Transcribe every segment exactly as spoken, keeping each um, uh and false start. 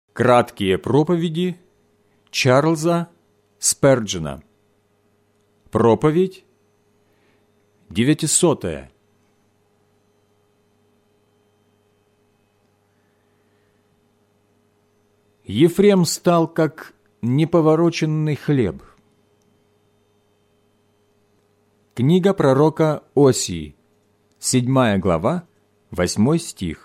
Краткие проповеди Чарльза Сперджена. Проповедь девятисотая. Ефрем стал как неповороченный хлеб. Книга пророка Осии, седьмая глава, восьмой стих.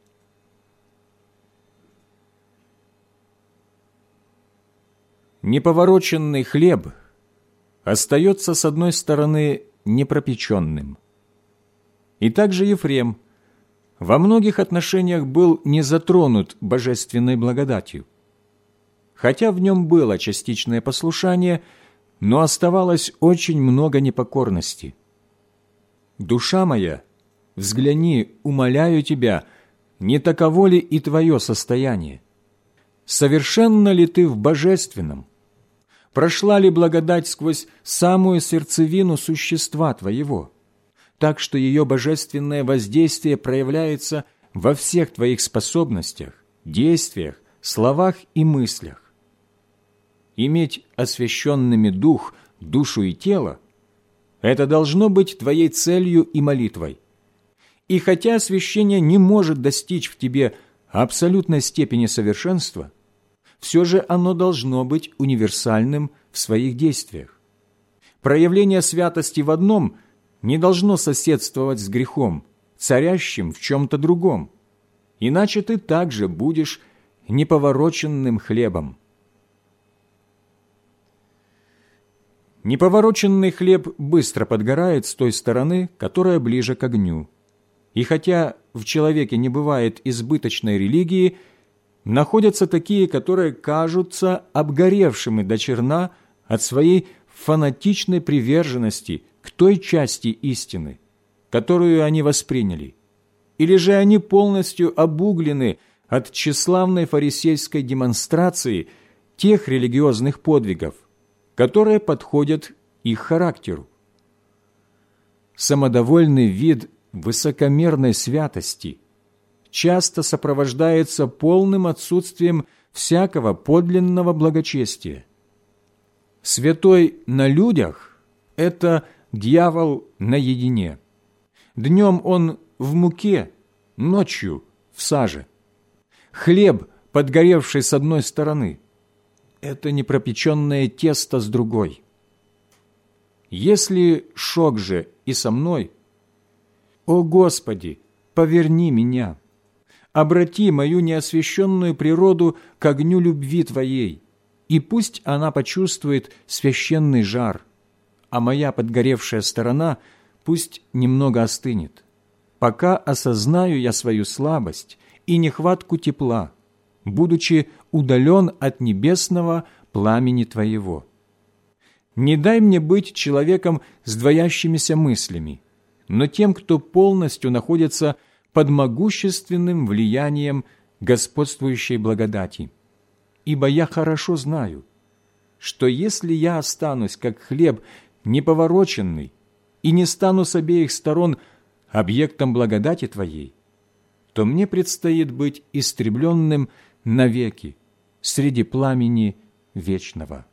Неповороченный хлеб остается с одной стороны непропеченным. И также Ефрем во многих отношениях был не затронут божественной благодатью. Хотя в нем было частичное послушание, но оставалось очень много непокорности. «Душа моя, взгляни, умоляю тебя, не таково ли и твое состояние? Совершенно ли ты в божественном? Прошла ли благодать сквозь самую сердцевину существа твоего, так что ее божественное воздействие проявляется во всех твоих способностях, действиях, словах и мыслях? Иметь освященными дух, душу и тело – это должно быть твоей целью и молитвой. И хотя освящение не может достичь в тебе абсолютной степени совершенства, все же оно должно быть универсальным в своих действиях. Проявление святости в одном не должно соседствовать с грехом, царящим в чем-то другом, иначе ты также будешь неповороченным хлебом. Неповороченный хлеб быстро подгорает с той стороны, которая ближе к огню. И хотя в человеке не бывает избыточной религии, находятся такие, которые кажутся обгоревшими до черна от своей фанатичной приверженности к той части истины, которую они восприняли, или же они полностью обуглены от тщеславной фарисейской демонстрации тех религиозных подвигов, которые подходят их характеру. Самодовольный вид высокомерной святости часто сопровождается полным отсутствием всякого подлинного благочестия. Святой на людях – это дьявол наедине. Днем он в муке, ночью в саже. Хлеб, подгоревший с одной стороны – это непропеченное тесто с другой. Если шок же и со мной, «О Господи, поверни меня, обрати мою неосвященную природу к огню любви Твоей, и пусть она почувствует священный жар, а моя подгоревшая сторона пусть немного остынет, пока осознаю я свою слабость и нехватку тепла, будучи удален от небесного пламени Твоего. Не дай мне быть человеком с двоящимися мыслями, но тем, кто полностью находится под могущественным влиянием господствующей благодати. Ибо я хорошо знаю, что если я останусь как хлеб неповороченный и не стану с обеих сторон объектом благодати Твоей, то мне предстоит быть истребленным навеки среди пламени вечного».